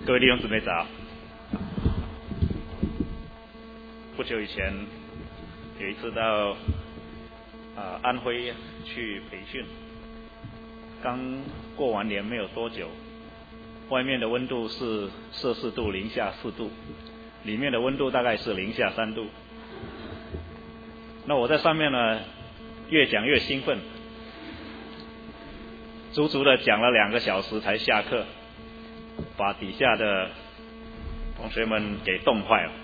各位弟兄姊妹早。不久以前有一次到安徽去培训，刚过完年没有多久，外面的温度是摄氏度零下4度，里面的温度大概是零下3度。那我在上面呢，越讲越兴奋，足足的讲了2个小时才下课，把底下的同学们给冻坏了。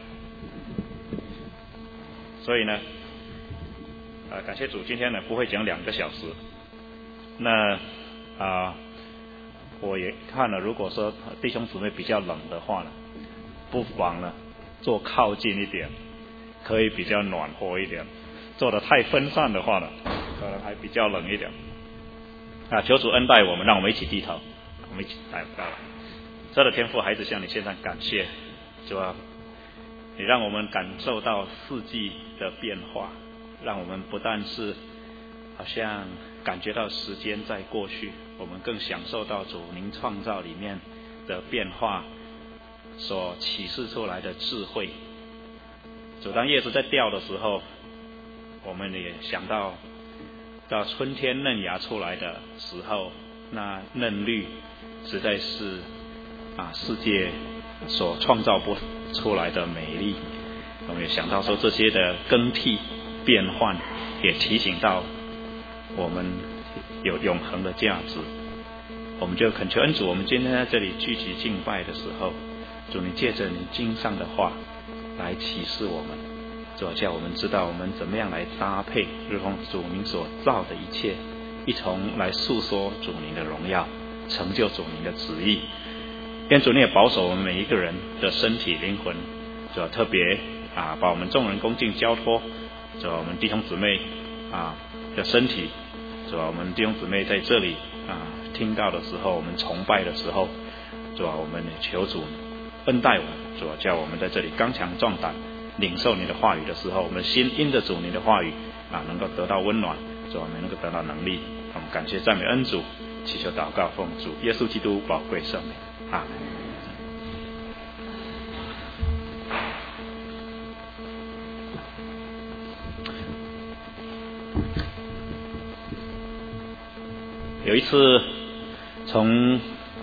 所以呢，感谢主，今天呢不会讲2个小时。那我也看了，如果说弟兄姊妹比较冷的话呢，不妨呢坐靠近一点，可以比较暖和一点。坐得太分散的话呢，可能还比较冷一点。求主恩待我们，让我们一起低头，我们一起来祷告。亲爱的天父，孩子向你献上感谢，主啊，你让我们感受到四季的变化，让我们不但是好像感觉到时间在过去，我们更享受到主您创造里面的变化所启示出来的智慧。主，当叶子在掉的时候，我们也想到春天嫩芽出来的时候，那嫩绿实在是世界所创造不出来的美丽。我们也想到说这些的更替变换，也提醒到我们有永恒的价值。我们就恳求恩主，我们今天在这里聚集敬拜的时候，主你借着你经上的话来启示我们，主叫我们知道我们怎么样来搭配，如同主您所造的一切，一同来诉说主您的荣耀，成就主您的旨意。愿主你也保守我们每一个人的身体灵魂，主特别把我们众人恭敬交托，主我们弟兄姊妹的身体，主我们弟兄姊妹在这里听到的时候，我们崇拜的时候，主我们求主恩待我们，主叫我们在这里刚强壮胆，领受你的话语的时候，我们心因着主你的话语能够得到温暖，主我们能够得到能力。我们感谢赞美恩主，祈求祷告奉主耶稣基督宝贵圣名，阿们。有一次从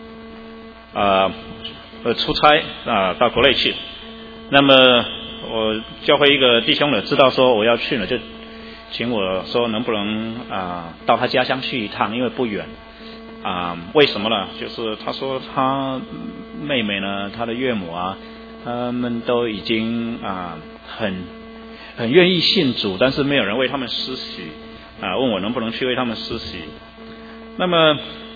出差到国内去，那么我教会一个弟兄呢知道说我要去了，就请我说能不能到他家乡去一趟，因为不远。为什么呢？就是他说他妹妹呢，他的岳母他们都已经很愿意信主，但是没有人为他们施洗，问我能不能去为他们施洗。那么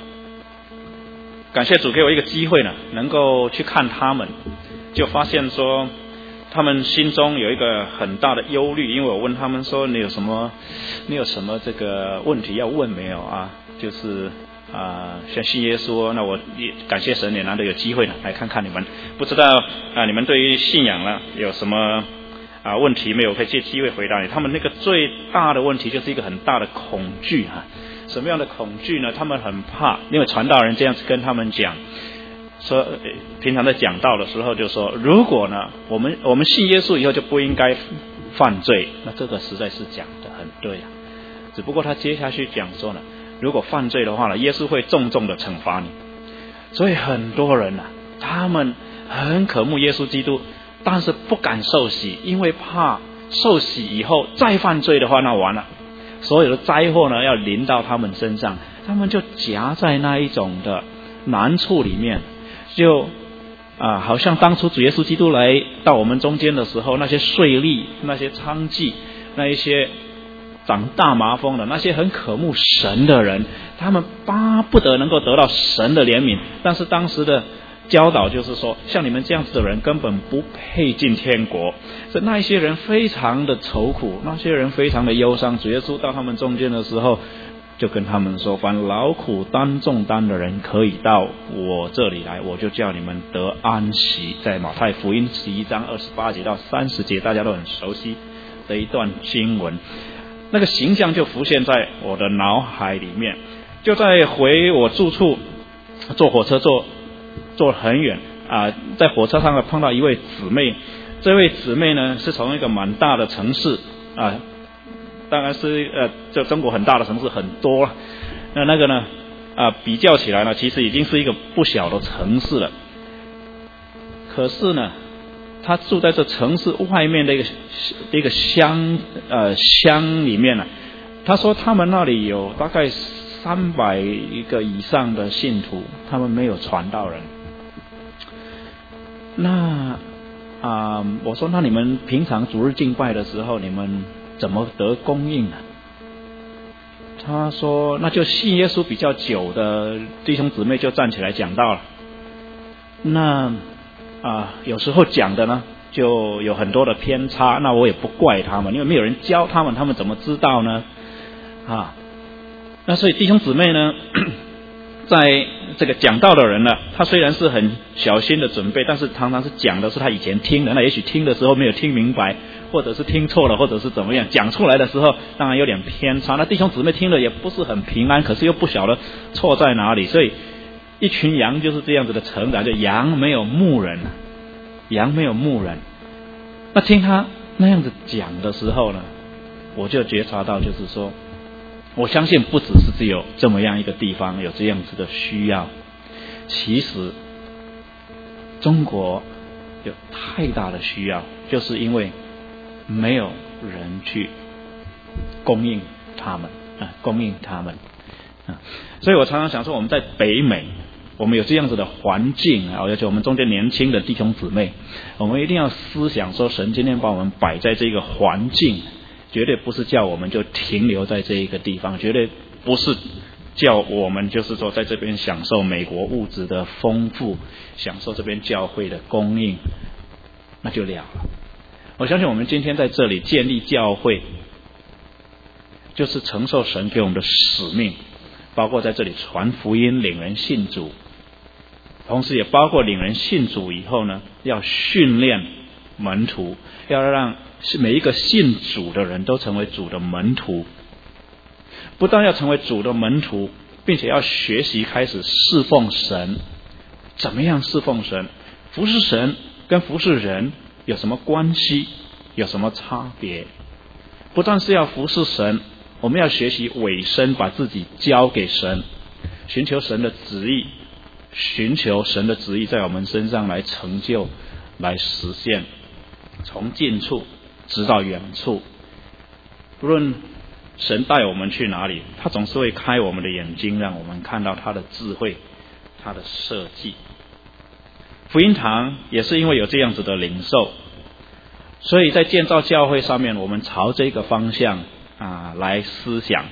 感谢主给我一个机会呢，能够去看他们，就发现说他们心中有一个很大的忧虑，因为我问他们说你有什么这个问题要问没有就是像信耶稣，那我也感谢神也难得有机会呢来看看你们，不知道你们对于信仰呢有什么问题没有，可以借机会回答你。他们那个最大的问题就是一个很大的恐惧什么样的恐惧呢？他们很怕，因为传道人这样子跟他们讲说，平常在讲道的时候就说，如果呢我们信耶稣以后就不应该犯罪，那这个实在是讲得很对只不过他接下去讲说呢，如果犯罪的话呢，耶稣会重重的惩罚你。所以很多人他们很渴慕耶稣基督，但是不敢受洗，因为怕受洗以后再犯罪的话，那完了，所有的灾祸呢要临到他们身上，他们就夹在那一种的难处里面，就好像当初主耶稣基督来到我们中间的时候，那些税吏、那些娼妓、那一些长大麻风的那些很渴慕神的人，他们巴不得能够得到神的怜悯，但是当时的教导就是说，像你们这样子的人根本不配进天国。所以那一些人非常的愁苦，那些人非常的忧伤。主耶稣到他们中间的时候，就跟他们说，凡劳苦担重担的人可以到我这里来，我就叫你们得安息。在马太福音11章28节到30节，大家都很熟悉的一段经文，那个形象就浮现在我的脑海里面。就在回我住处，坐火车坐很远在火车上碰到一位姊妹，这位姊妹呢是从一个蛮大的城市当然是就中国很大的城市很多，那个呢比较起来呢，其实已经是一个不小的城市了。可是呢，他住在这城市外面的一个乡里面呢，他说他们那里有大概300个以上的信徒，他们没有传道人。那我说那你们平常主日敬拜的时候，你们怎么得供应呢？他说那就信耶稣比较久的弟兄姊妹就站起来讲道了。那有时候讲的呢就有很多的偏差，那我也不怪他们，因为没有人教他们，他们怎么知道呢？那所以弟兄姊妹呢，在这个讲道的人呢，他虽然是很小心的准备，但是常常是讲的是他以前听的，那也许听的时候没有听明白，或者是听错了，或者是怎么样，讲出来的时候当然有点偏差，那弟兄姊妹听了也不是很平安，可是又不晓得错在哪里，所以一群羊就是这样子的成长，就羊没有牧人，羊没有牧人。那听他那样子讲的时候呢，我就觉察到，就是说我相信不只是只有这么样一个地方有这样子的需要，其实中国有太大的需要，就是因为没有人去供应他们所以我常常想说，我们在北美，我们有这样子的环境而且我们中间年轻的弟兄姊妹，我们一定要思想说，神今天把我们摆在这个环境，绝对不是叫我们就停留在这一个地方，绝对不是叫我们就是说在这边享受美国物质的丰富，享受这边教会的供应，那就了了。我相信我们今天在这里建立教会，就是承受神给我们的使命，包括在这里传福音，领人信主，同时也包括领人信主以后呢，要训练门徒，要让每一个信主的人都成为主的门徒。不但要成为主的门徒，并且要学习开始侍奉神。怎么样侍奉神？服侍神跟服侍人有什么关系？有什么差别？不但是要服侍神，我们要学习委身，把自己交给神，寻求神的旨意，寻求神的旨意在我们身上来成就，来实现，从近处直到远处。不论神带我们去哪里，他总是会开我们的眼睛，让我们看到他的智慧，他的设计。福音堂也是因为有这样子的领受，所以在建造教会上面，我们朝这个方向来思想。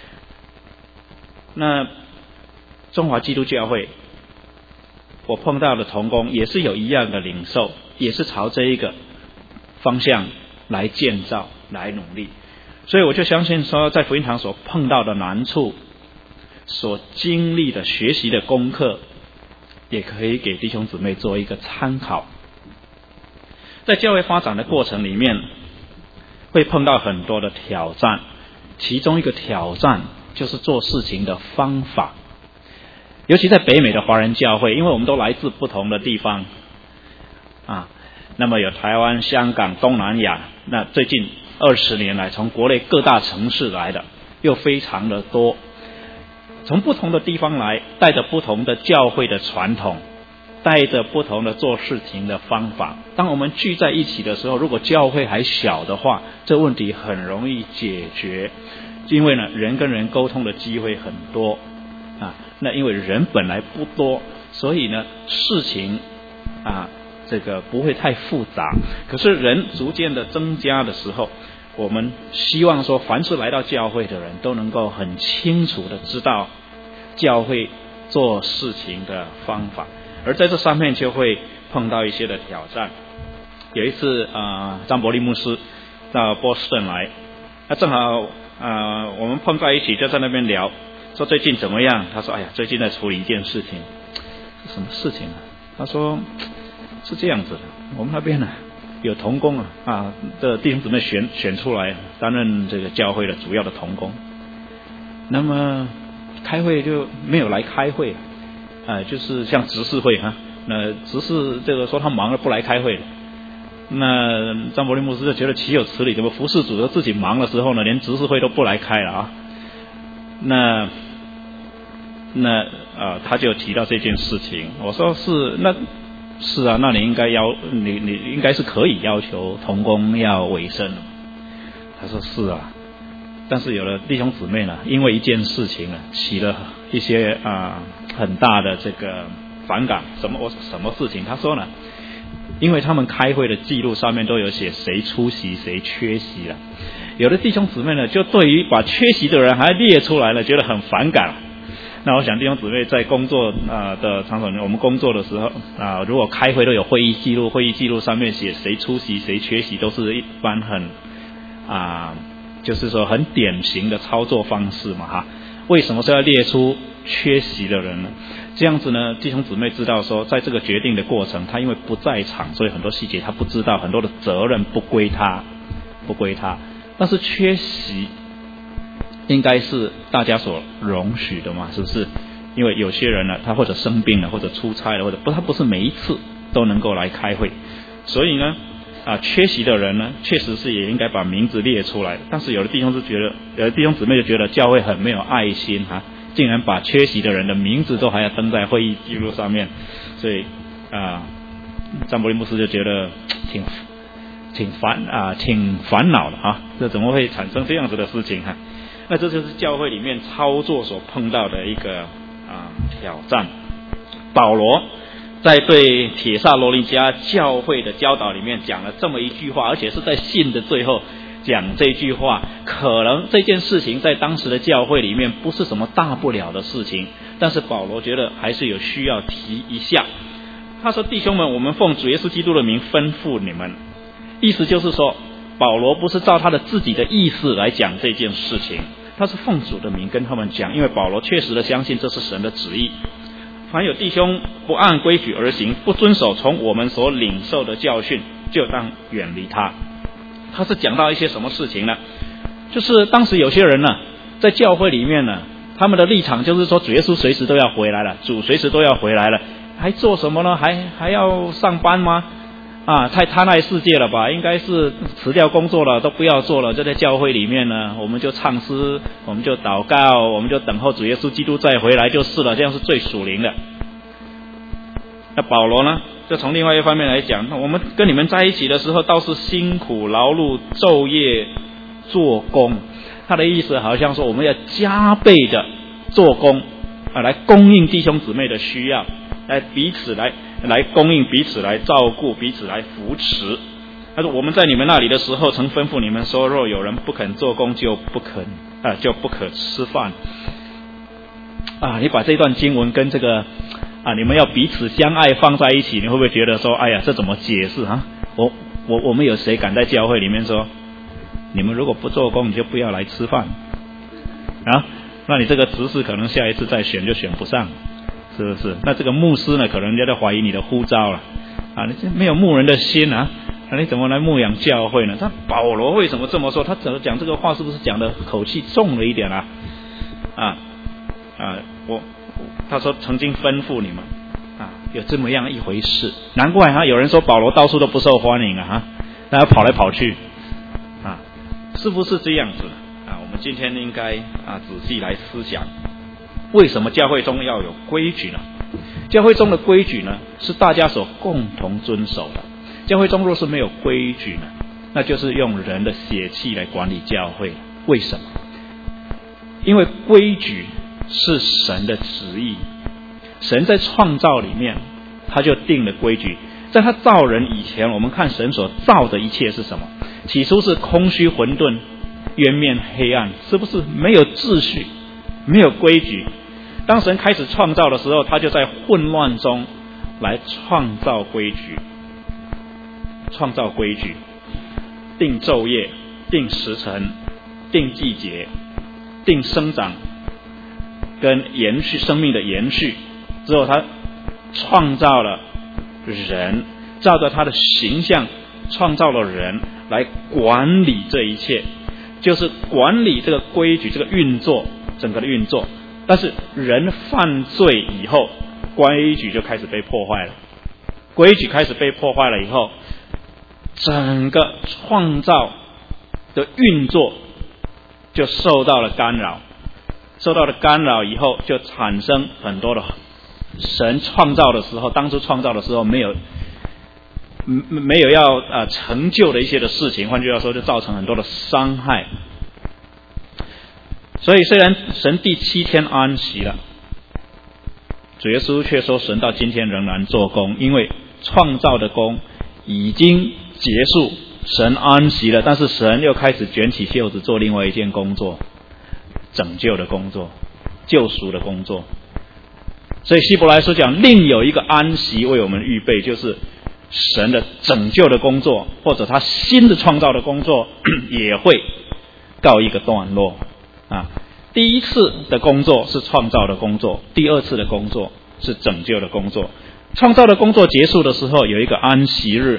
那中华基督教会，我碰到的同工也是有一样的领受，也是朝这一个方向来建造，来努力。所以我就相信说，在福音堂所碰到的难处，所经历的学习的功课，也可以给弟兄姊妹做一个参考。在教会发展的过程里面，会碰到很多的挑战，其中一个挑战就是做事情的方法。尤其在北美的华人教会，因为我们都来自不同的地方那么有台湾、香港、东南亚，那最近20年来从国内各大城市来的又非常的多，从不同的地方来，带着不同的教会的传统，带着不同的做事情的方法。当我们聚在一起的时候，如果教会还小的话，这问题很容易解决，因为呢，人跟人沟通的机会很多那因为人本来不多，所以呢，事情这个不会太复杂。可是人逐渐的增加的时候，我们希望说，凡是来到教会的人都能够很清楚的知道教会做事情的方法，而在这上面就会碰到一些的挑战。有一次张伯利牧师到波士顿来，那正好我们碰在一起，就在那边聊，说最近怎么样？他说最近在处理一件事情。什么事情他说是这样子的，我们那边呢有同工的弟兄姊妹选出来担任这个教会的主要的同工，那么开会就没有来开会就是像执事会那执事这个说他忙了不来开会，那张伯苓牧师就觉得岂有此理，怎么服事主都自己忙的时候呢，连执事会都不来开了啊？他就提到这件事情，我说是啊，那你应该你应该是可以要求同工要委身的。他说是啊，但是有的弟兄姊妹呢，因为一件事情呢，起了一些很大的这个反感。什么事情？他说呢，因为他们开会的记录上面都有写谁出席谁缺席了，有的弟兄姊妹呢，就对于把缺席的人还列出来了，觉得很反感。那我想弟兄姊妹在工作的场所，我们工作的时候如果开会都有会议记录，会议记录上面写谁出席谁缺席，都是一般很就是说很典型的操作方式嘛哈。为什么是要列出缺席的人呢？这样子呢，弟兄姊妹知道说，在这个决定的过程，他因为不在场，所以很多细节他不知道，很多的责任不归他。但是缺席应该是大家所容许的嘛，是不是？因为有些人呢，他或者生病了，或者出差了，或者他不是每一次都能够来开会，所以呢缺席的人呢，确实是也应该把名字列出来。但是有的弟兄姊妹就觉得教会很没有爱心竟然把缺席的人的名字都还要登在会议记录上面，所以张伯苓牧师就觉得挺烦恼的这怎么会产生这样子的事情那这就是教会里面操作所碰到的一个挑战。保罗在对帖撒罗尼迦教会的教导里面讲了这么一句话，而且是在信的最后讲这句话。可能这件事情在当时的教会里面不是什么大不了的事情，但是保罗觉得还是有需要提一下。他说：弟兄们，我们奉主耶稣基督的名吩咐你们。意思就是说，保罗不是照他的自己的意思来讲这件事情，他是奉主的名跟他们讲，因为保罗确实的相信这是神的旨意。凡有弟兄不按规矩而行，不遵守从我们所领受的教训，就当远离他。他是讲到一些什么事情呢？就是当时有些人呢，在教会里面呢，他们的立场就是说，主耶稣随时都要回来了，主随时都要回来了，还做什么呢？还要上班吗？太贪爱世界了吧，应该是辞掉工作了，都不要做了，就在教会里面呢，我们就唱诗，我们就祷告，我们就等候主耶稣基督再回来就是了，这样是最属灵的。那保罗呢，就从另外一方面来讲，我们跟你们在一起的时候倒是辛苦劳碌，昼夜做工。他的意思好像说，我们要加倍的做工来供应弟兄姊妹的需要，来彼此来供应，彼此来照顾，彼此来扶持。他说：我们在你们那里的时候，曾吩咐你们说，若有人不肯做工，就不可吃饭。你把这段经文跟这个你们要彼此相爱放在一起，你会不会觉得说，哎呀，这怎么解释我们有谁敢在教会里面说，你们如果不做工，你就不要来吃饭那你这个执事可能下一次再选就选不上，是不是？那这个牧师呢，可能人家就怀疑你的呼召了你这没有牧人的心你怎么来牧养教会呢？他保罗为什么这么说？他怎么讲这个话，是不是讲的口气重了一点他说曾经吩咐你们有这么样一回事。难怪有人说保罗到处都不受欢迎大家跑来跑去是不是这样子我们今天应该仔细来思想，为什么教会中要有规矩呢？教会中的规矩呢，是大家所共同遵守的。教会中若是没有规矩呢，那就是用人的血气来管理教会。为什么？因为规矩是神的旨意，神在创造里面他就定了规矩。在他造人以前，我们看神所造的一切是什么？起初是空虚混沌，渊面黑暗，是不是没有秩序，没有规矩？当神开始创造的时候，他就在混乱中来创造规矩，定昼夜，定时辰，定季节，定生长跟延续生命的延续。之后他创造了人，照着他的形象创造了人来管理这一切，就是管理这个规矩，这个运作，整个的运作。但是人犯罪以后，规矩就开始被破坏了规矩开始被破坏了以后，整个创造的运作就受到了干扰，受到了干扰以后，就产生很多的神创造的时候，当初创造的时候没有要成就的一些的事情，换句话说，就造成很多的伤害。所以虽然神第7天安息了，主耶稣却说神到今天仍然做工，因为创造的工已经结束，神安息了，但是神又开始卷起袖子做另外一件工作，拯救的工作，救赎的工作。所以希伯来书讲另有一个安息为我们预备，就是神的拯救的工作，或者他新的创造的工作也会告一个段落啊。第一次的工作是创造的工作，第二次的工作是拯救的工作。创造的工作结束的时候有一个安息日，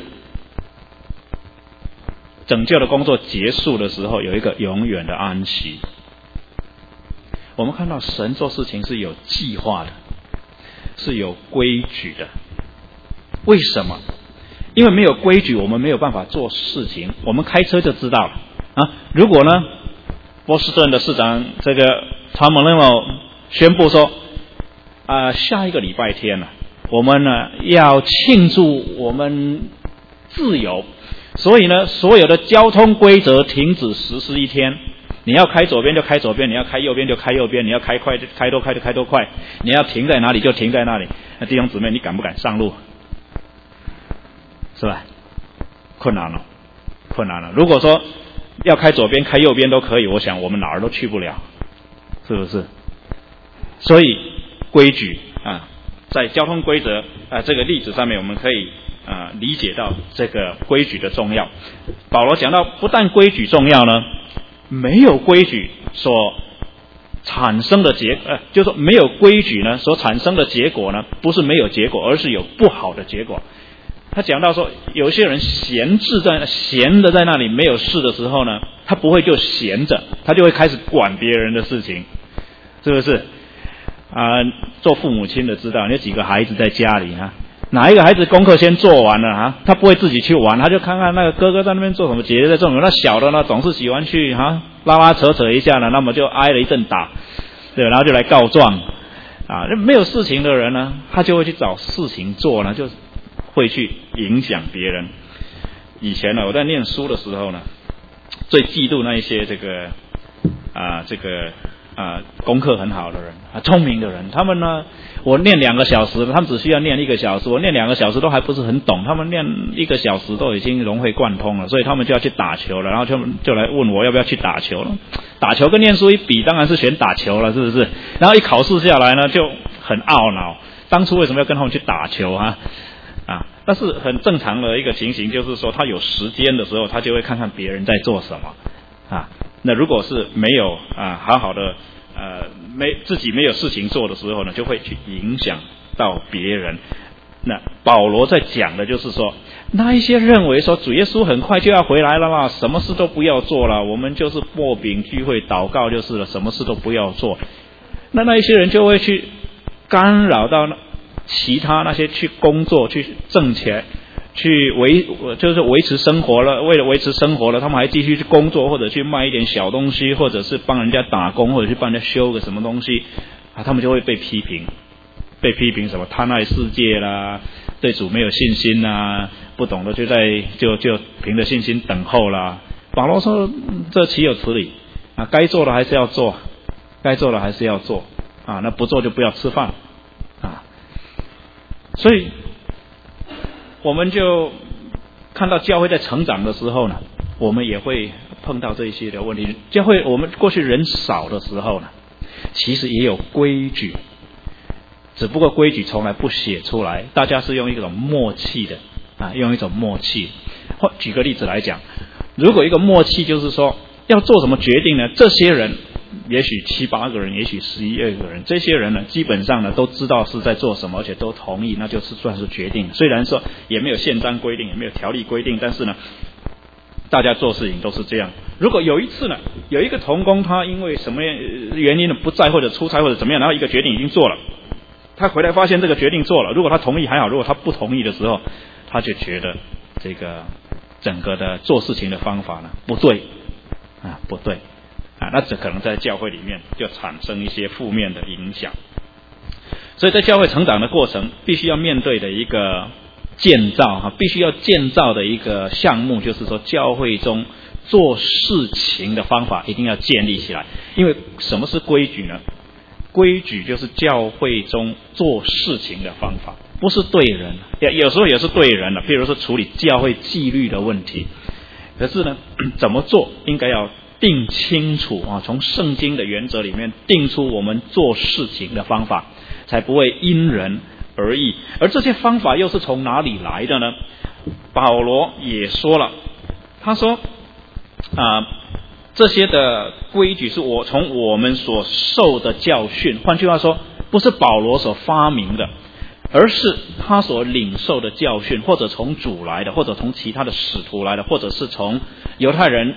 拯救的工作结束的时候有一个永远的安息。我们看到神做事情是有计划的，是有规矩的。为什么？因为没有规矩，我们没有办法做事情。我们开车就知道了啊。如果呢，波士顿的市长这个Tom Mullen宣布说，下一个礼拜天呢，我们呢要庆祝我们自由，所以呢，所有的交通规则停止实施1天。你要开左边就开左边，你要开右边就开右边，你要开快就开多快就开多快，你要停在哪里就停在哪里。那弟兄姊妹，你敢不敢上路？是吧？困难了。如果说要开左边开右边都可以，我想我们哪儿都去不了，是不是？所以规矩在交通规则这个例子上面，我们可以理解到这个规矩的重要。保罗讲到，不但规矩重要呢，没有规矩所产生的就是说没有规矩呢所产生的结果呢，不是没有结果，而是有不好的结果。他讲到说，有些人闲的在那里没有事的时候呢，他不会就闲着，他就会开始管别人的事情，是不是？做父母亲的知道，有几个孩子在家里哪一个孩子功课先做完了他不会自己去玩，他就看看那个哥哥在那边做什么，姐姐在做什么。那小的呢，总是喜欢去拉扯一下呢，那么就挨了一阵打，对，然后就来告状没有事情的人呢，他就会去找事情做呢，就会去影响别人。以前呢，我在念书的时候呢，最嫉妒那一些功课很好的人聪明的人。他们呢，我念2个小时，他们只需要念1个小时，我念2个小时都还不是很懂，他们念1个小时都已经融会贯通了，所以他们就要去打球了，然后就来问我要不要去打球了。打球跟念书一比，当然是选打球了，是不是？然后一考试下来呢，就很懊恼，当初为什么要跟他们去打球但是很正常的一个情形就是说，他有时间的时候，他就会看看别人在做什么那如果是没有好好的自己没有事情做的时候呢，就会去影响到别人。那保罗在讲的就是说，那一些认为说主耶稣很快就要回来了啦，什么事都不要做了，我们就是擘饼聚会祷告就是了，什么事都不要做。那一些人就会去干扰到其他那些去工作去挣钱去维持生活了，为了维持生活了，他们还继续去工作，或者去卖一点小东西，或者是帮人家打工，或者去帮人家修个什么东西他们就会被批评什么贪爱世界啦，对主没有信心啦，不懂得就凭着信心等候啦。保罗说这岂有此理该做的还是要做，那不做就不要吃饭所以我们就看到教会在成长的时候呢，我们也会碰到这一些的问题。教会我们过去人少的时候呢，其实也有规矩，只不过规矩从来不写出来，大家是用一种默契的举个例子来讲，如果一个默契就是说要做什么决定呢，这些人也许7、8个人，也许11、12个人，这些人呢基本上呢都知道是在做什么，而且都同意，那就是算是决定。虽然说也没有宪章规定，也没有条例规定，但是呢大家做事情都是这样。如果有一次呢，有一个同工他因为什么原因呢不在，或者出差或者怎么样，然后一个决定已经做了， 他回来发现这个决定做了，如果他同意还好，如果他不同意的时候，他就觉得这个整个的做事情的方法呢不对啊，不对啊，那这可能在教会里面就产生一些负面的影响。所以在教会成长的过程，必须要面对的一个建造必须要建造的一个项目，就是说教会中做事情的方法一定要建立起来。因为什么是规矩呢？规矩就是教会中做事情的方法，不是对人，有时候也是对人的，比如说处理教会纪律的问题。可是呢，怎么做应该要定清楚从圣经的原则里面定出我们做事情的方法，才不会因人而异。而这些方法又是从哪里来的呢？保罗也说了，他说这些的规矩是从我们所受的教训，换句话说，不是保罗所发明的，而是他所领受的教训，或者从主来的，或者从其他的使徒来的，或者是从犹太人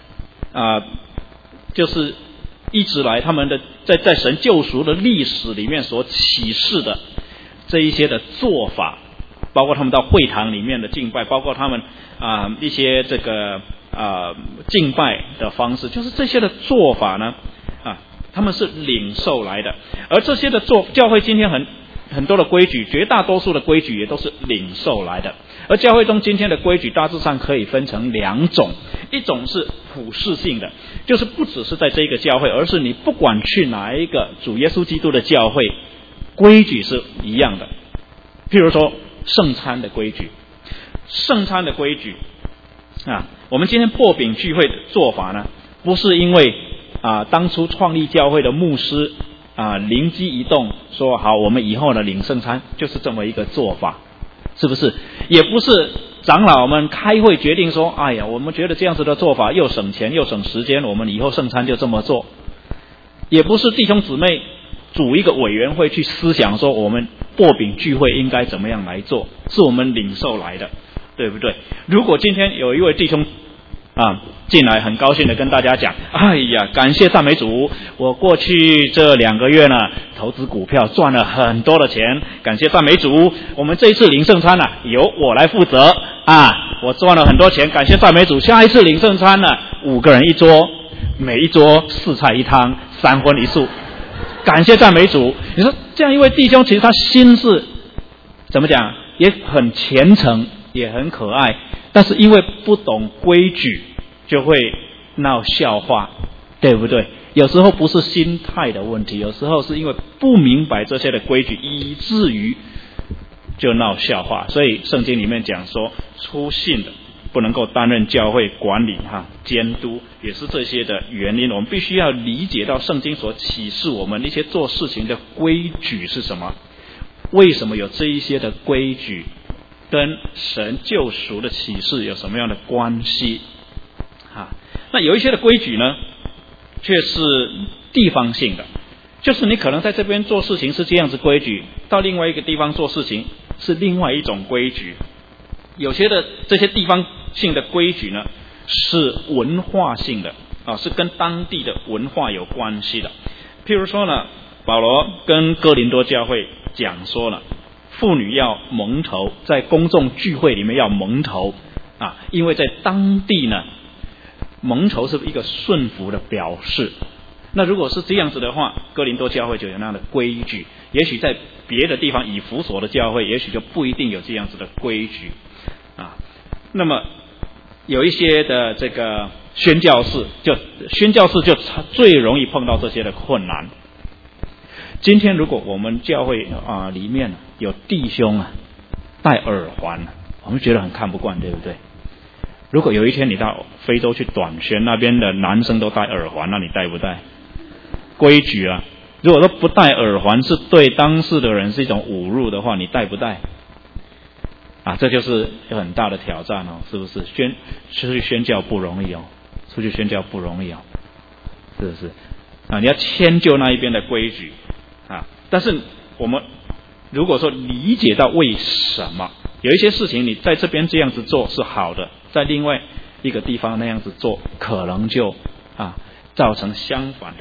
就是一直来他们的在神救赎的历史里面所启示的这一些的做法，包括他们到会堂里面的敬拜，包括他们一些这个敬拜的方式，就是这些的做法呢他们是领受来的。而这些的教会今天很多的规矩，绝大多数的规矩也都是领受来的。而教会中今天的规矩大致上可以分成两种，一种是普世性的，就是不只是在这个教会，而是你不管去哪一个主耶稣基督的教会，规矩是一样的。譬如说圣餐的规矩，圣餐的规矩我们今天擘饼聚会的做法呢，不是因为当初创立教会的牧师灵机一动说好，我们以后呢领圣餐就是这么一个做法，是不是？也不是长老们开会决定说，哎呀，我们觉得这样子的做法又省钱又省时间，我们以后圣餐就这么做。也不是弟兄姊妹组一个委员会去思想说我们擘饼聚会应该怎么样来做，是我们领受来的，对不对？如果今天有一位弟兄进来很高兴的跟大家讲，哎呀，感谢赞美主，我过去这2个月呢投资股票赚了很多的钱，感谢赞美主，我们这一次领圣餐由我来负责我赚了很多钱，感谢赞美主，下一次领圣餐5个人一桌，每一桌4菜1汤3荤1素，感谢赞美主。你说这样一位弟兄，其实他心是怎么讲，也很虔诚也很可爱，但是因为不懂规矩就会闹笑话，对不对？有时候不是心态的问题，有时候是因为不明白这些的规矩，以至于就闹笑话。所以圣经里面讲说，初信的不能够担任教会管理监督，也是这些的原因。我们必须要理解到圣经所启示我们一些做事情的规矩是什么，为什么有这一些的规矩，跟神救赎的启示有什么样的关系那有一些的规矩呢却是地方性的，就是你可能在这边做事情是这样子规矩，到另外一个地方做事情是另外一种规矩。有些的这些地方性的规矩呢是文化性的是跟当地的文化有关系的。譬如说呢，保罗跟哥林多教会讲说了，妇女要蒙头，在公众聚会里面要蒙头因为在当地呢蒙头是一个顺服的表示。那如果是这样子的话，哥林多教会就有那样的规矩，也许在别的地方以弗所的教会也许就不一定有这样子的规矩那么有一些的这个宣教士就最容易碰到这些的困难。今天如果我们教会里面有弟兄戴耳环，我们觉得很看不惯，对不对？如果有一天你到非洲去短宣，那边的男生都戴耳环，那你戴不戴？规矩如果说不戴耳环是对当事的人是一种侮辱的话，你戴不戴这就是有很大的挑战是不是？出去宣教不容易出去宣教不容易是不是你要迁就那一边的规矩但是我们如果说理解到为什么有一些事情你在这边这样子做是好的，在另外一个地方那样子做可能就造成相反的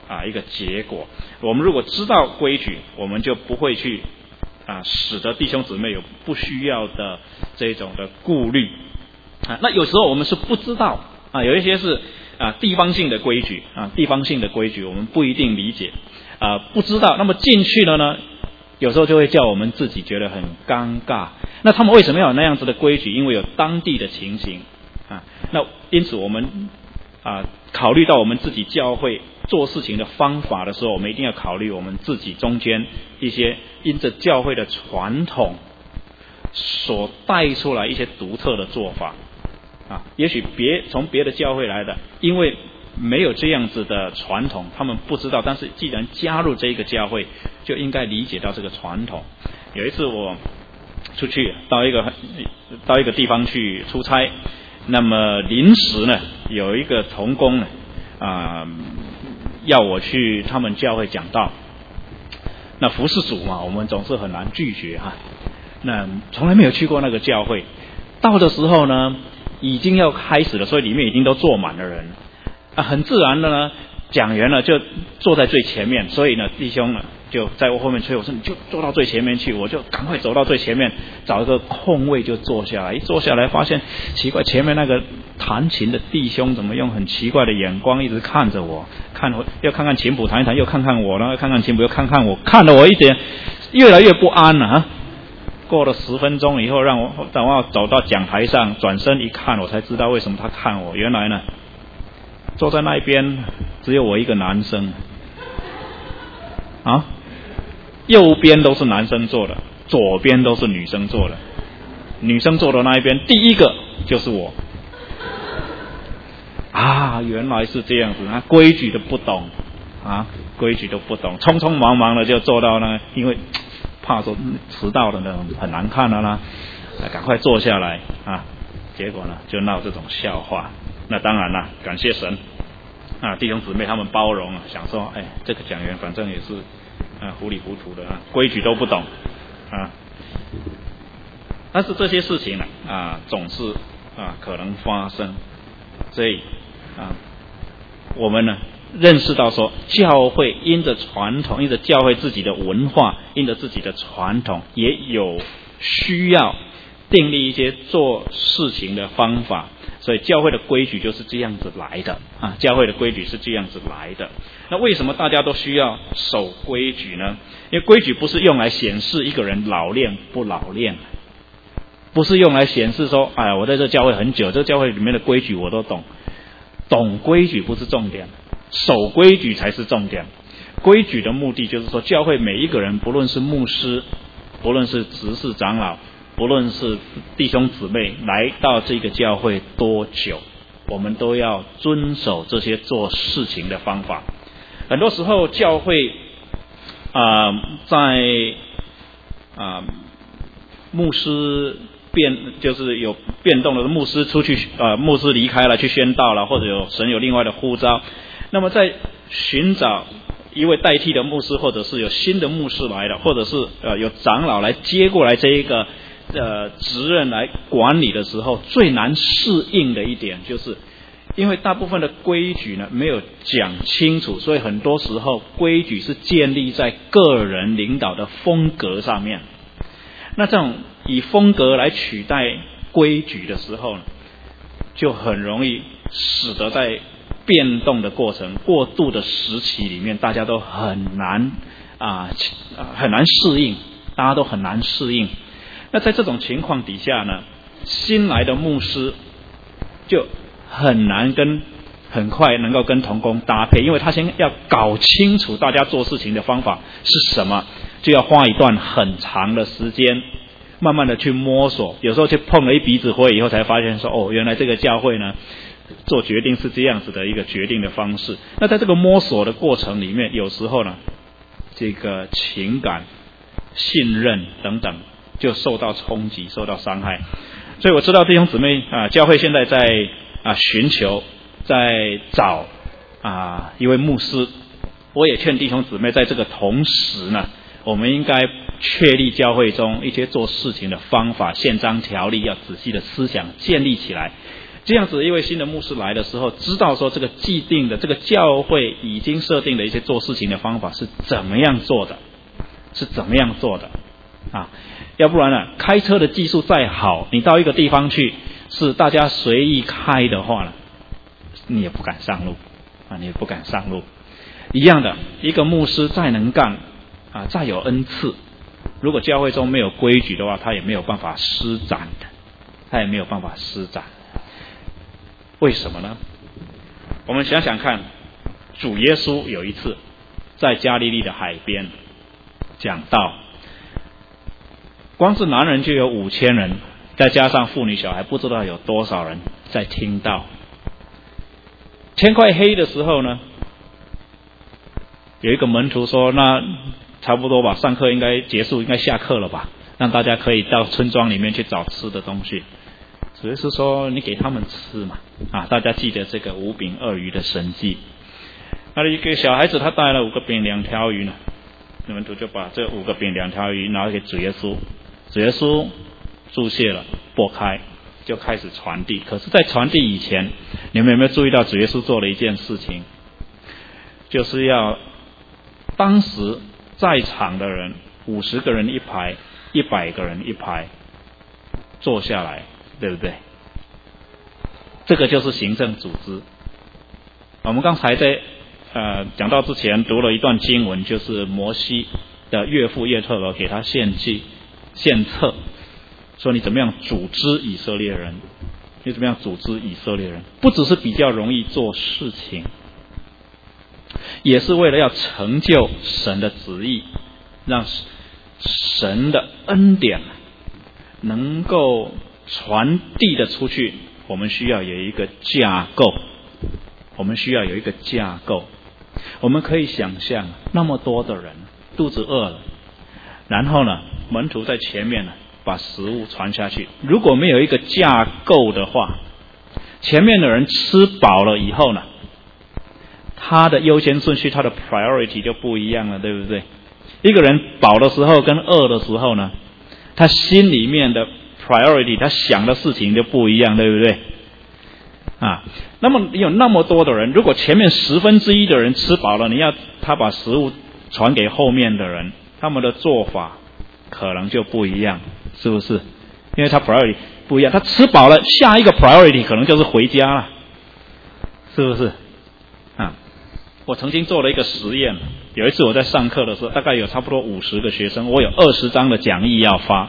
一个结果。我们如果知道规矩，我们就不会去使得弟兄姊妹有不需要的这种的顾虑。那有时候我们是不知道有一些是地方性的规矩地方性的规矩我们不一定理解不知道，那么进去了呢，有时候就会叫我们自己觉得很尴尬。那他们为什么要有那样子的规矩？因为有当地的情形那因此我们考虑到我们自己教会做事情的方法的时候，我们一定要考虑我们自己中间一些因着教会的传统所带出来一些独特的做法也许从别的教会来的，因为没有这样子的传统，他们不知道，但是既然加入这个教会，就应该理解到这个传统。有一次我出去到一个地方去出差，那么临时呢有一个同工呢要我去他们教会讲道。那服事主嘛，我们总是很难拒绝那从来没有去过那个教会，到的时候呢已经要开始了，所以里面已经都坐满了人很自然的呢，讲员呢就坐在最前面，所以呢弟兄呢就在我后面催我说你就坐到最前面去，我就赶快走到最前面找一个空位就坐下来。一坐下来发现奇怪，前面那个弹琴的弟兄怎么用很奇怪的眼光一直看着我，要看看琴谱弹一弹，又看看我，然后看看琴谱又看看我，看得我一点越来越不安了过了10分钟以后，等我走到讲台上，转身一看，我才知道为什么他看我。原来呢，坐在那边只有我一个男生右边都是男生坐的，左边都是女生坐的。女生坐的那一边，第一个就是我原来是这样子规矩都不懂规矩都不懂，匆匆忙忙的就坐到那，因为怕说迟到了呢很难看了啦，赶快坐下来结果呢就闹这种笑话。那当然啦，感谢神弟兄姊妹他们包容想说这个讲员反正也是糊里糊涂的规矩都不懂但是这些事情呢总是可能发生。所以我们呢认识到说，教会因着传统，因着教会自己的文化，因着自己的传统，也有需要订立一些做事情的方法。所以教会的规矩就是这样子来的教会的规矩是这样子来的。那为什么大家都需要守规矩呢？因为规矩不是用来显示一个人老练不老练，不是用来显示说我在这教会很久，这教会里面的规矩我都懂。懂规矩不是重点，守规矩才是重点。规矩的目的就是说，教会每一个人，不论是牧师，不论是执事长老，不论是弟兄姊妹，来到这个教会多久，我们都要遵守这些做事情的方法。很多时候教会在牧师就是有变动的，牧师出去牧师离开了去宣道了，或者神有另外的呼召，那么在寻找一位代替的牧师，或者是有新的牧师来了，或者是有长老来接过来这一个职任来管理的时候，最难适应的一点就是因为大部分的规矩呢没有讲清楚，所以很多时候规矩是建立在个人领导的风格上面。那这种以风格来取代规矩的时候呢，就很容易使得在变动的过程、过渡的时期里面，大家都很难适应，大家都很难适应。那在这种情况底下呢，新来的牧师就很快能够跟同工搭配，因为他先要搞清楚大家做事情的方法是什么，就要花一段很长的时间慢慢的去摸索，有时候就碰了一鼻子灰以后才发现说原来这个教会呢做决定是这样子的一个决定的方式。那在这个摸索的过程里面，有时候呢这个情感、信任等等就受到冲击、受到伤害。所以我知道弟兄姊妹教会现在在寻求、在找一位牧师。我也劝弟兄姊妹在这个同时呢，我们应该确立教会中一些做事情的方法、宪章条例，要仔细的思想建立起来。 这样子一位新的牧师来的时候，知道说这个既定的这个教会已经设定的一些做事情的方法是怎么样做的，啊，要不然呢，开车的技术再好，你到一个地方去是大家随意开的话呢，你也不敢上路。一样的，一个牧师再能干啊，再有恩赐，如果教会中没有规矩的话，他也没有办法施展的，为什么呢？我们想想看，主耶稣有一次在加利利的海边讲道，光是男人就有5000人，再加上妇女小孩，不知道有多少人在听到。天快黑的时候呢，有一个门徒说，那差不多吧，上课应该结束，应该下课了吧，让大家可以到村庄里面去找吃的东西。主耶稣说，你给他们吃嘛，啊，大家记得这个5饼2鱼的神迹。那一个小孩子他带了5个饼2条鱼呢，门徒就把这5个饼2条鱼拿给主耶稣，主耶稣注谢了，拨开就开始传递。可是在传递以前，你们有没有注意到主耶稣做了一件事情，就是要当时在场的人50个人一排，100个人一排坐下来，对不对？这个就是行政组织。我们刚才在讲到之前读了一段经文，就是摩西的岳父叶忒罗给他献策，说你怎么样组织以色列人，不只是比较容易做事情，也是为了要成就神的旨意，让神的恩典能够传递的出去。我们需要有一个架构，我们可以想象那么多的人肚子饿了，然后呢，门徒在前面呢把食物传下去。如果没有一个架构的话，前面的人吃饱了以后呢，他的优先顺序，他的 priority 就不一样了，对不对？一个人饱的时候跟饿的时候呢，他心里面的 priority， 他想的事情就不一样，对不对？啊，那么有那么多的人，如果前面1/10的人吃饱了，你要他把食物传给后面的人，他们的做法可能就不一样，是不是？因为他 priority 不一样，他吃饱了，下一个 priority 可能就是回家了，是不是？啊，我曾经做了一个实验，有一次我在上课的时候，大概有差不多50个学生，我有20张的讲义要发。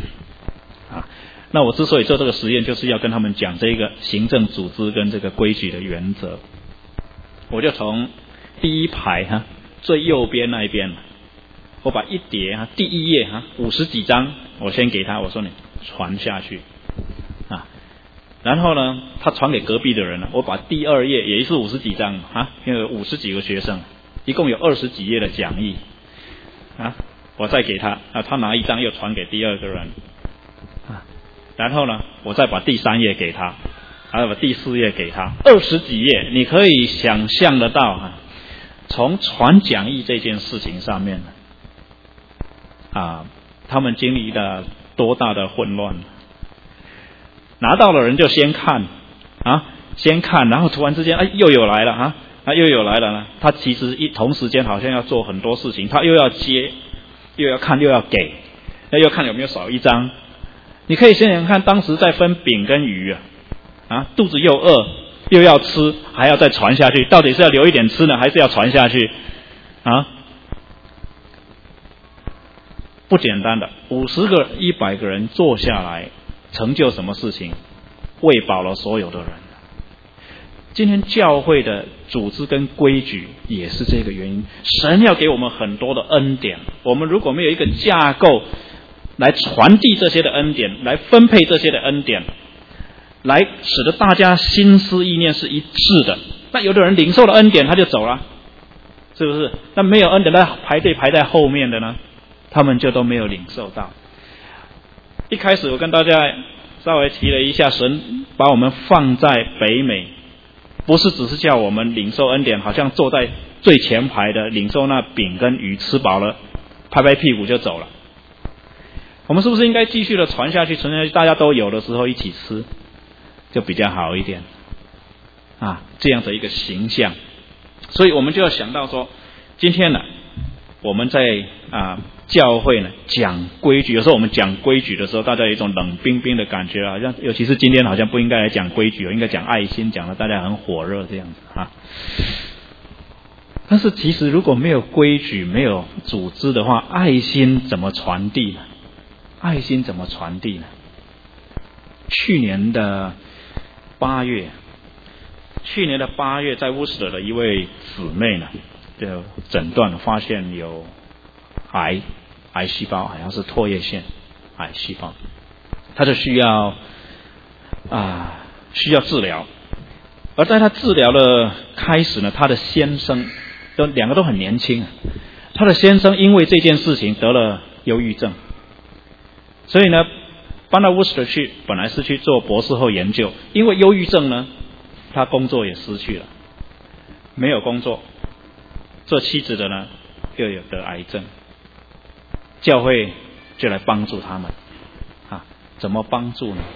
那我之所以做这个实验，就是要跟他们讲这个行政组织跟这个规矩的原则。我就从第一排最右边那一边，我把一叠第一页50几张，我先给他，我说你传下去啊。然后呢，他传给隔壁的人了，我把第2页也是50几张因为有50几个学生，一共有20几页的讲义我再给他他拿1张又传给第2个人然后呢，我再把第3页给他，还有把第4页给他，20几页，你可以想象得到从传讲义这件事情上面他们经历了多大的混乱。拿到的人就先看然后突然之间又有来了呢。他其实同时间好像要做很多事情，他又要接，又要看，又要给，又看有没有少一张。你可以想想看，当时在分饼跟鱼肚子又饿又要吃，还要再传下去，到底是要留一点吃呢，还是要传下去不简单的，50个100个人坐下来，成就什么事情？喂饱了所有的人。今天教会的组织跟规矩也是这个原因。神要给我们很多的恩典，我们如果没有一个架构来传递这些的恩典，来分配这些的恩典，来使得大家心思意念是一致的。那有的人领受了恩典他就走了，是不是？那没有恩典，那排队排在后面的呢，他们就都没有领受到。一开始我跟大家稍微提了一下，神把我们放在北美，不是只是叫我们领受恩典，好像坐在最前排的领受那饼跟鱼，吃饱了拍拍屁股就走了。我们是不是应该继续的传下去，大家都有的时候一起吃？ 就比较好一点这样的一个形象。所以我们就要想到说，今天呢，我们在教会呢讲规矩，有时候我们讲规矩的时候，大家有一种冷冰冰的感觉，好像尤其是今天好像不应该来讲规矩，应该讲爱心，讲的大家很火热这样子但是其实如果没有规矩，没有组织的话，爱心怎么传递呢？爱心怎么传递呢？去年的8月，在乌斯特的一位姊妹呢，就诊断发现有癌细胞，好像是唾液腺癌细胞，她就需要治疗。而在她治疗的开始呢，她的先生两个都很年轻，她的先生因为这件事情得了忧郁症，所以呢搬到 Worcester 去，本来是去做博士后研究，因为忧郁症呢，他工作也失去了，没有工作，做妻子的呢又有得癌症，教会就来帮助他们怎么帮助呢？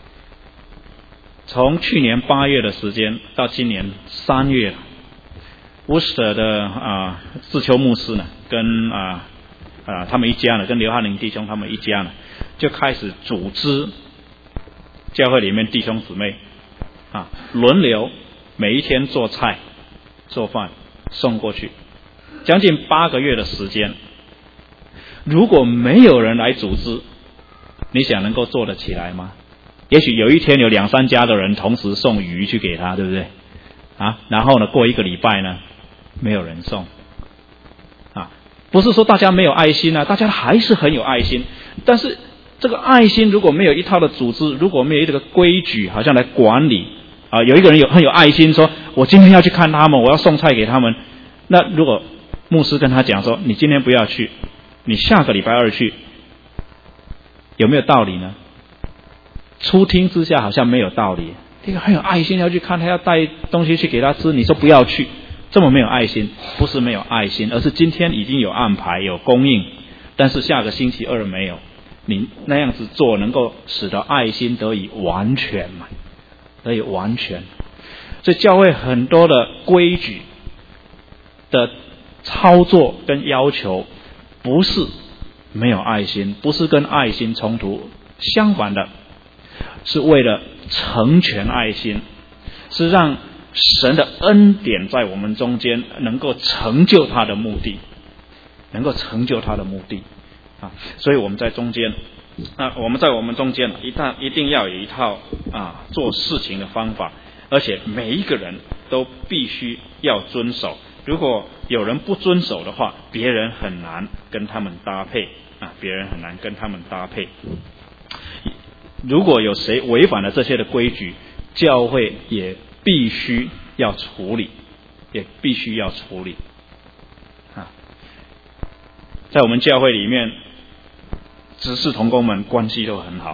从去年8月的时间到今年3月，Worcester 的自修牧师呢，跟他们一家呢，跟刘汉林弟兄他们一家呢，就开始组织教会里面弟兄姊妹轮流每一天做菜做饭送过去，将近8个月的时间。如果没有人来组织，你想能够做得起来吗？也许有一天有2-3家的人同时送鱼去给他，对不对然后呢过1个礼拜呢没有人送不是说大家没有爱心大家还是很有爱心，但是这个爱心如果没有一套的组织，如果没有这个规矩好像来管理有一个人很有爱心，说我今天要去看他们，我要送菜给他们，那如果牧师跟他讲说你今天不要去，你下个礼拜2去，有没有道理呢？初听之下好像没有道理。这个很有爱心要去看，他要带东西去给他吃，你说不要去，这么没有爱心。不是没有爱心，而是今天已经有安排有供应，但是下个星期2没有，你那样子做能够使得爱心得以完全嘛？得以完全。所以教会很多的规矩的操作跟要求不是没有爱心，不是跟爱心冲突，相反的是为了成全爱心，是让神的恩典在我们中间能够成就他的目的，能够成就他的目的所以我们在中间我们中间一定要有一套做事情的方法，而且每一个人都必须要遵守。如果有人不遵守的话，别人很难跟他们搭配如果有谁违反了这些的规矩，教会也必须要处理，在我们教会里面，执事同工们关系都很好，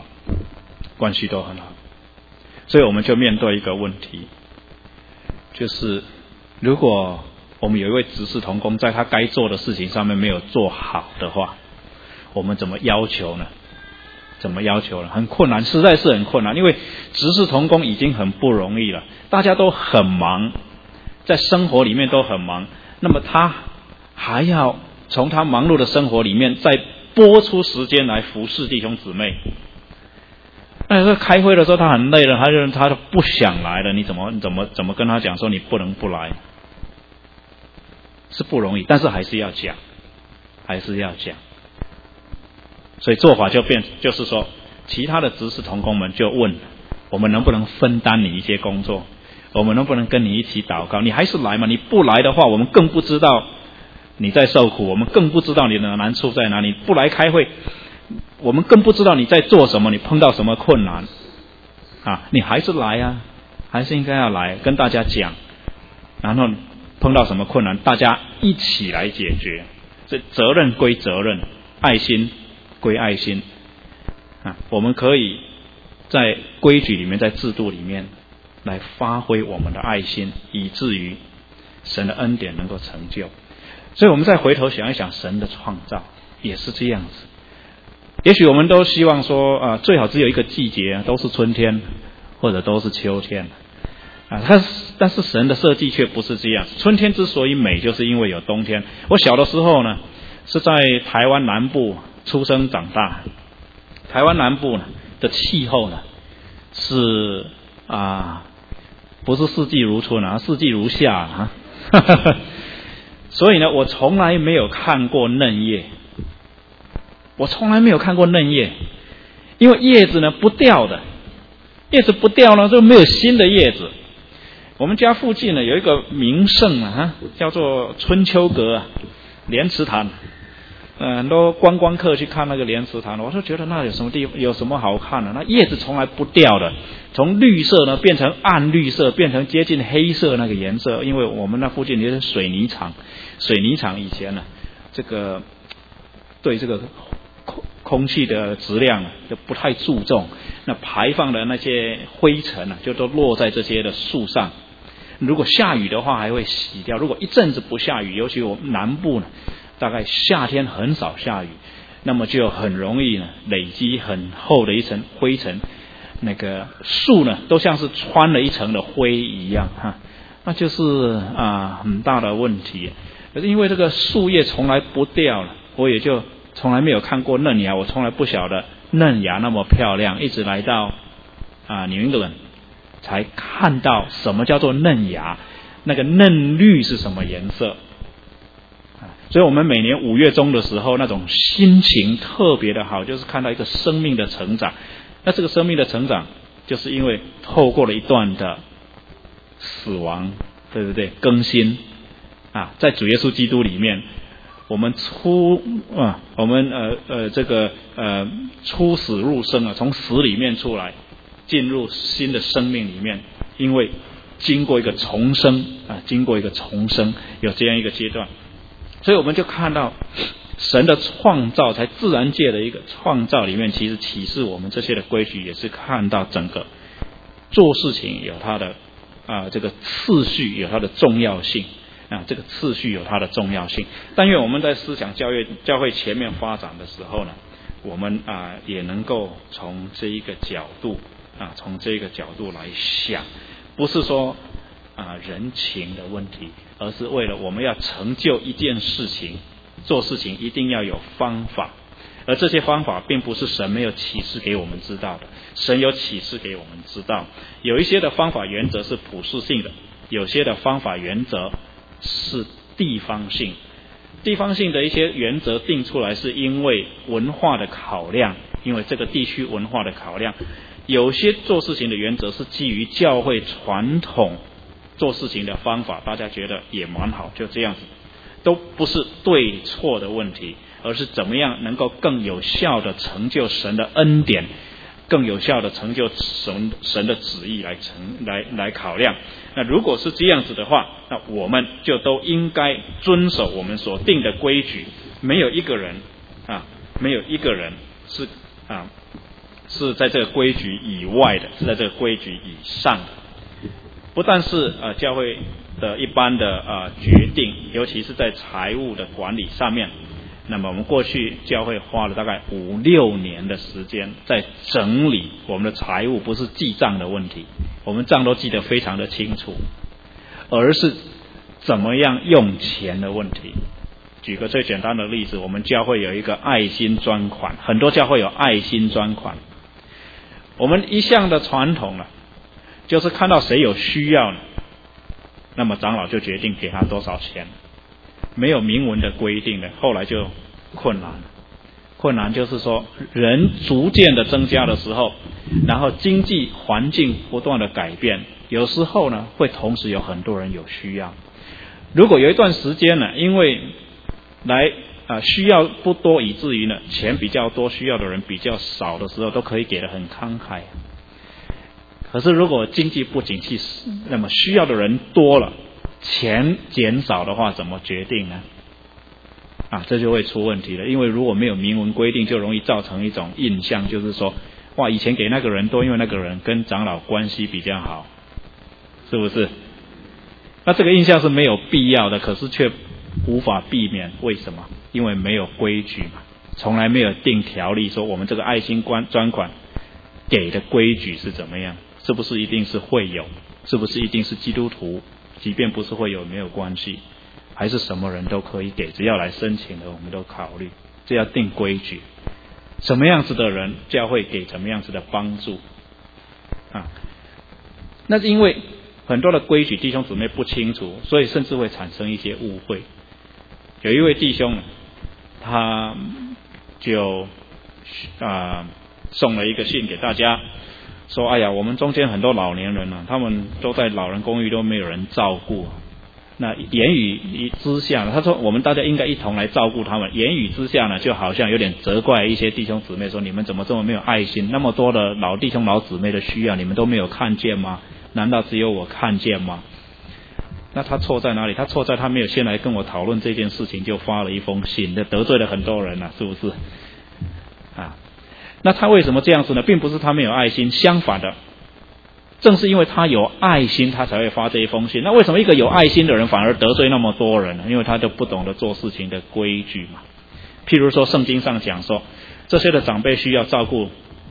所以我们就面对一个问题，就是如果我们有一位执事同工在他该做的事情上面没有做好的话，我们怎么要求呢？很困难，实在是很困难，因为执事同工已经很不容易了，大家都很忙，在生活里面都很忙，那么他还要从他忙碌的生活里面再拨出时间来服侍弟兄姊妹。那有时候开会的时候他很累了，他就不想来了，你怎么跟他讲说你不能不来？是不容易，但是还是要讲。所以做法就是说，其他的执事同工们就问我们能不能分担你一些工作，我们能不能跟你一起祷告？你还是来嘛？你不来的话，我们更不知道你在受苦，我们更不知道你的难处在哪里。不来开会，我们更不知道你在做什么，你碰到什么困难你还是来还是应该要来跟大家讲，然后碰到什么困难，大家一起来解决。这责任归责任，爱心归爱心我们可以在规矩里面，在制度里面来发挥我们的爱心，以至于神的恩典能够成就。所以我们再回头想一想，神的创造也是这样子。也许我们都希望说最好只有一个季节都是春天， 或者都是秋天啊。但是神的设计却不是这样。春天之所以美，就是因为有冬天。我小的时候呢，是在台湾南部出生长大。台湾南部呢的气候呢是不是四季如春啊，四季如夏啊。所以呢，我从来没有看过嫩叶。我从来没有看过嫩叶，因为叶子呢不掉的，叶子不掉呢就没有新的叶子。我们家附近呢有一个名胜叫做春秋阁莲池潭，很多观光客去看那个莲池潭，我就觉得那有什么好看的？那叶子从来不掉的，从绿色呢变成暗绿色，变成接近黑色那个颜色。因为我们那附近也是水泥厂以前呢，这个对这个空气的质量就不太注重，那排放的那些灰尘就都落在这些的树上。如果下雨的话还会洗掉，如果一阵子不下雨，尤其我们南部呢，大概夏天很少下雨，那么就很容易呢累积很厚的一层灰尘，那个树呢都像是穿了一层的灰一样那就是很大的问题。可是因为这个树叶从来不掉了，我也就从来没有看过嫩芽，我从来不晓得嫩芽那么漂亮，一直来到纽英格兰才看到什么叫做嫩芽，那个嫩绿是什么颜色。所以我们每年5月中的时候，那种心情特别的好，就是看到一个生命的成长。那这个生命的成长，就是因为透过了一段的死亡，对不对？更新在主耶稣基督里面，我们出死入生从死里面出来，进入新的生命里面，因为经过一个重生有这样一个阶段。所以我们就看到神的创造，在自然界的一个创造里面，其实启示我们这些的规矩，也是看到整个做事情有它的这个次序，有它的重要性这个次序有它的重要性。但愿我们在思想教会前面发展的时候呢，我们也能够从这一个角度来想，不是说人情的问题，而是为了我们要成就一件事情，做事情一定要有方法，而这些方法并不是神没有启示给我们知道的，神有启示给我们知道。有一些的方法原则是普世性的，有些的方法原则是地方性的一些原则定出来是因为文化的考量，因为这个地区文化的考量。有些做事情的原则是基于教会传统做事情的方法，大家觉得也蛮好，就这样子，都不是对错的问题，而是怎么样能够更有效的成就神的恩典，更有效的成就神的旨意来考量。那如果是这样子的话，那我们就都应该遵守我们所定的规矩，没有一个人是在这个规矩以外的，是在这个规矩以上的。不但是教会的一般的决定，尤其是在财务的管理上面，那么我们过去教会花了大概5-6年的时间在整理我们的财务，不是记账的问题，我们账都记得非常的清楚，而是怎么样用钱的问题。举个最简单的例子，我们教会有一个爱心专款，很多教会有爱心专款。我们一向的传统就是看到谁有需要呢，那么长老就决定给他多少钱，没有明文的规定的，后来就困难就是说人逐渐的增加的时候，然后经济环境不断的改变，有时候呢会同时有很多人有需要。如果有一段时间呢，因为需要不多，以至于呢钱比较多，需要的人比较少的时候，都可以给得很慷慨。可是如果经济不景气，那么需要的人多了，钱减少的话，怎么决定呢？这就会出问题了。因为如果没有明文规定，就容易造成一种印象，就是说以前给那个人多，因为那个人跟长老关系比较好，是不是？那这个印象是没有必要的，可是却无法避免。为什么？因为没有规矩嘛，从来没有定条例说我们这个爱心专款给的规矩是怎么样， 是不是一定是会友？是不是一定是基督徒？即便不是会友没有关系，还是什么人都可以给，只要来申请的我们都考虑。这要定规矩，什么样子的人教会给什么样子的帮助啊？那是因为很多的规矩弟兄姊妹不清楚，所以甚至会产生一些误会。有一位弟兄他就送了一个信给大家，说哎呀，我们中间很多老年人啊，他们都在老人公寓都没有人照顾。那言语之下呢，他说我们大家应该一同来照顾他们。言语之下呢，就好像有点责怪一些弟兄姊妹，说你们怎么这么没有爱心？那么多的老弟兄老姊妹的需要，你们都没有看见吗？难道只有我看见吗？那他错在哪里？他错在他没有先来跟我讨论这件事情，就发了一封信，得罪了很多人啊，是不是？啊，那他为什么这样子呢？并不是他没有爱心，相反的，正是因为他有爱心，他才会发这一封信。那为什么一个有爱心的人反而得罪那么多人呢？因为他就不懂得做事情的规矩嘛。譬如说圣经上讲说，这些的长辈需要照顾，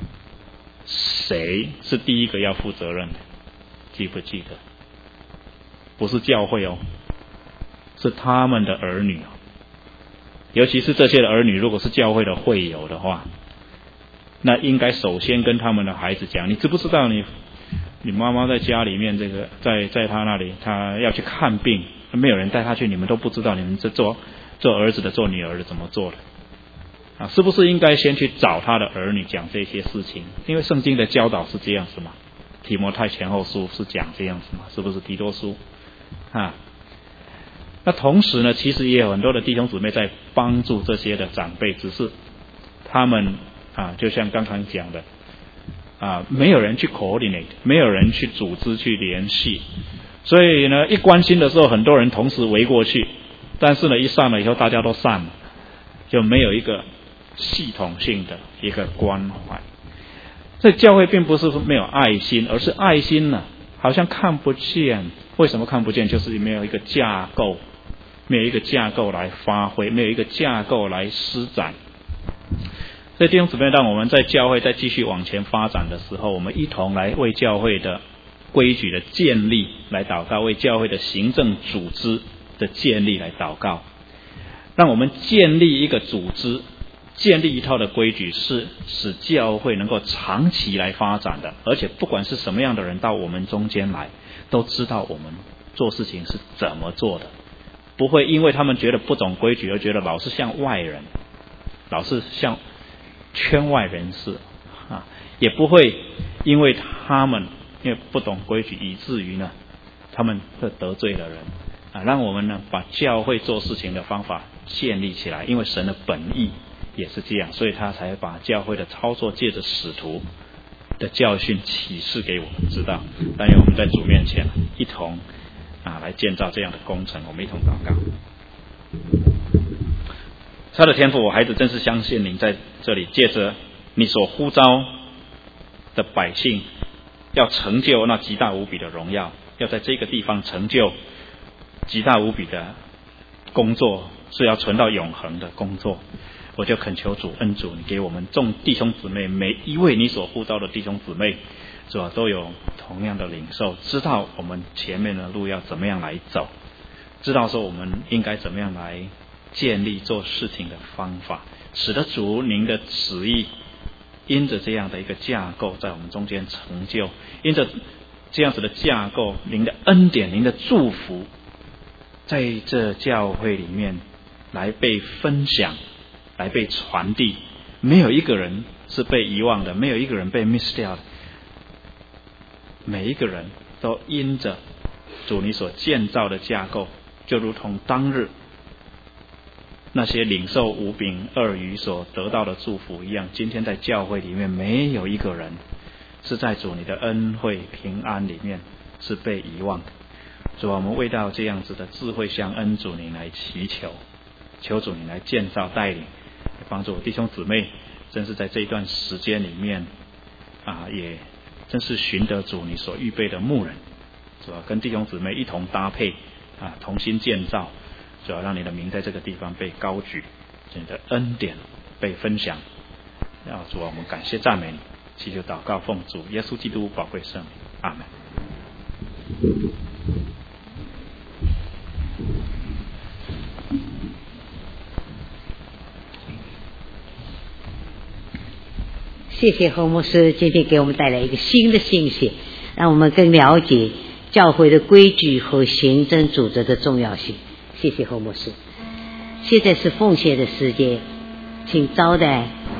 谁是第一个要负责任的？记不记得？不是教会哦，是他们的儿女哦。尤其是这些的儿女，如果是教会的会友的话，那应该首先跟他们的孩子讲，你知不知道你妈妈在家里面这个在他那里，他要去看病，没有人带他去，你们都不知道，你们这做儿子的做女儿的怎么做的啊？是不是应该先去找他的儿女讲这些事情？因为圣经的教导是这样子嘛，提摩太前后书是讲这样子嘛，是不是？提多书啊。那同时呢，其实也有很多的弟兄姊妹在帮助这些的长辈，只是他们就像刚才讲的没有人去 coordinate， 没有人去组织去联系，所以呢，一关心的时候，很多人同时围过去，但是呢，一散了以后，大家都散了，就没有一个系统性的一个关怀。所以教会并不是没有爱心，而是爱心呢，好像看不见。为什么看不见？就是没有一个架构，没有一个架构来发挥，没有一个架构来施展。所以弟兄姊妹，让我们在教会再继续往前发展的时候，我们一同来为教会的规矩的建立来祷告，为教会的行政组织的建立来祷告。让我们建立一个组织，建立一套的规矩，是使教会能够长期来发展的，而且不管是什么样的人到我们中间来，都知道我们做事情是怎么做的，不会因为他们觉得不懂规矩而觉得老是像外人，老是像圈外人士也不会因为他们因为不懂规矩以至于呢他们会得罪了人让我们呢把教会做事情的方法建立起来，因为神的本意也是这样，所以他才把教会的操作借着使徒的教训启示给我们知道。但愿我们在主面前一同来建造这样的工程，我们一同祷告。他的天父，我孩子真是相信您在这里借着你所呼召的百姓，要成就那极大无比的荣耀，要在这个地方成就极大无比的工作，是要存到永恒的工作。我就恳求主恩主，你给我们众弟兄姊妹，每一位你所呼召的弟兄姊妹，是吧，都有同样的领受，知道我们前面的路要怎么样来走，知道说我们应该怎么样来建立做事情的方法，使得主您的旨意因着这样的一个架构在我们中间成就，因着这样子的架构，您的恩典您的祝福在这教会里面来被分享，来被传递，没有一个人是被遗忘的，没有一个人被 miss 掉的，每一个人都因着主你所建造的架构，就如同当日那些领受五饼二鱼所得到的祝福一样，今天在教会里面没有一个人是在主你的恩惠平安里面是被遗忘的。主我们为到这样子的智慧向恩主你来祈求，求主你来建造带领，帮助弟兄姊妹，真是在这一段时间里面也真是寻得主你所预备的牧人，主要跟弟兄姊妹一同搭配同心建造，主要让你的名在这个地方被高举，你的恩典被分享。主啊，我们感谢赞美你，祈求祷告奉主耶稣基督宝贵圣名。 阿们。 谢谢侯牧师今天给我们带来一个新的信息，让我们更了解教会的规矩和行政组织的重要性。谢谢侯牧师。现在是奉献的时间，请招待